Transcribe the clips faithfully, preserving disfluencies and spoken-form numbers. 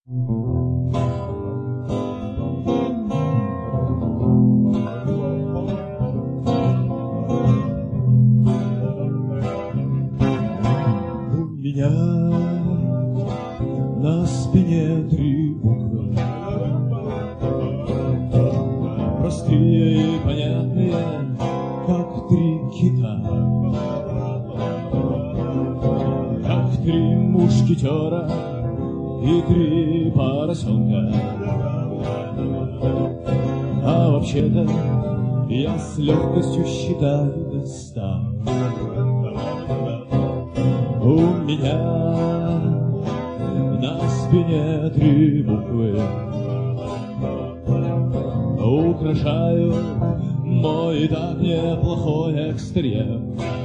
меня на спине три буквы, простые и понятные, как три кита, как три мушкетера и три поросенка. А вообще-то я с легкостью считаю до ста. У меня на спине три буквы украшают мой и так неплохой экстерьер.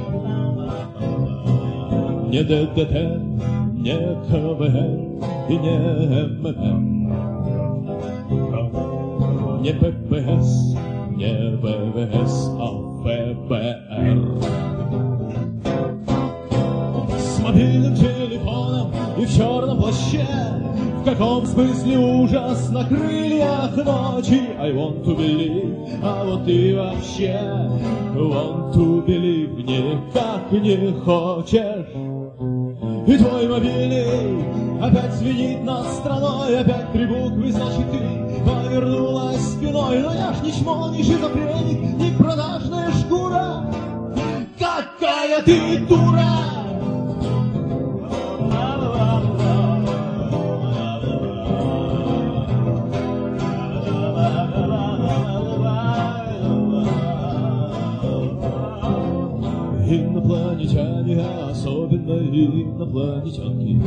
Не ДДТ, не КВН и не МММ, не ППС, не ВВС, а ФБР. С мобильным телефоном и в черном плаще, в каком смысле ужас на крыльях ночи? I want to believe, а вот ты вообще want to believe никак не хочешь. И твой мобильный опять звенит над страной, опять три буквы, значит ты повернулась спиной. Но я ж не чмо, не шизофреник, не продажная шкура. Какая ты дура! Инопланетяне, особенно инопланетянки,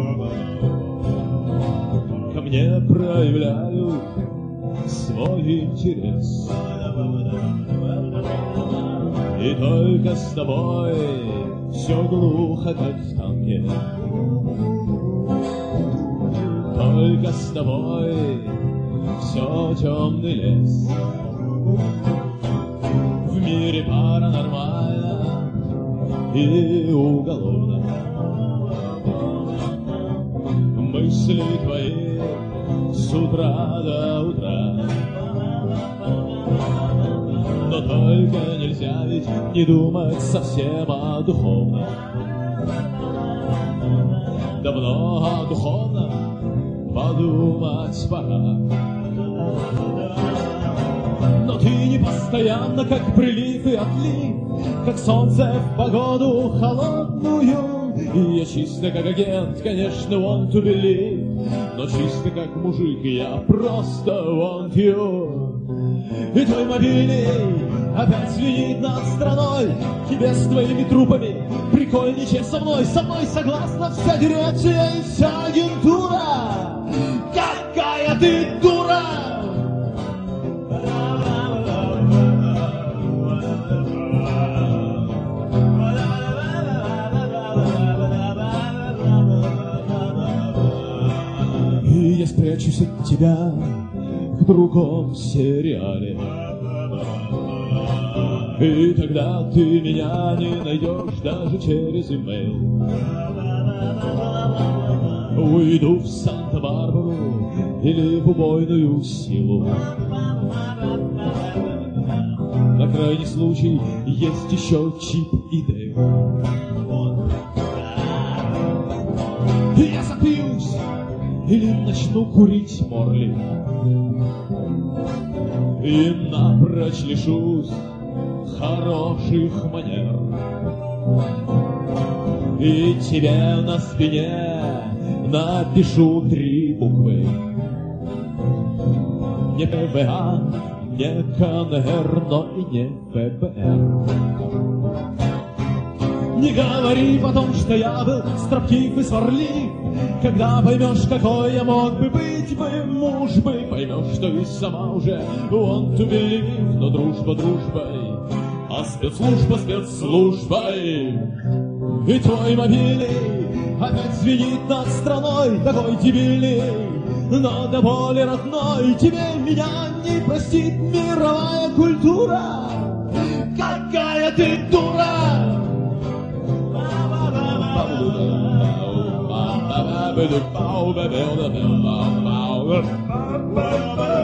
ко мне проявляют свой интерес. И только с тобой все глухо, как в танке. Только с тобой все темный лес. В мире паранормально и уголовно. Мысли твои с утра до утра. Но только нельзя ведь не думать совсем о духовном. Давно о духовном подумать пора. Но ты не постоянно, как прилив и отлив, как солнце в погоду холодную. И я чисто как агент, конечно, want to believe, но чисто как мужик я просто want you. И твой мобильный опять звенит над страной, тебе с твоими трупами прикольнее, со мной. Со мной согласна вся дирекция и вся агентура. Какая ты дура! И я спрячусь от тебя в другом сериале, и тогда ты меня не найдешь даже через имейл. Уйду в Санта-Барбару или в убойную силу. На крайний случай есть еще Чип и Дейл. И я запьюсь или начну курить Морли, и напрочь лишусь хороших манер. И тебе на спине напишу три буквы: не ПВА, не КНР, но и не ФБР. Не говори потом, что я был строптив и сварлив. Когда поймешь, какой я мог бы быть бы муж бы, поймешь, что и сама уже want to believe. Но дружба дружбой, а спецслужба спецслужбой. И твой мобильный опять звенит над страной, такой дебильный, но до боли родной. Тебе меня не простит мировая культура. Какая ты дура! ba ba ba ba ba ba ba ba ba ba ba ba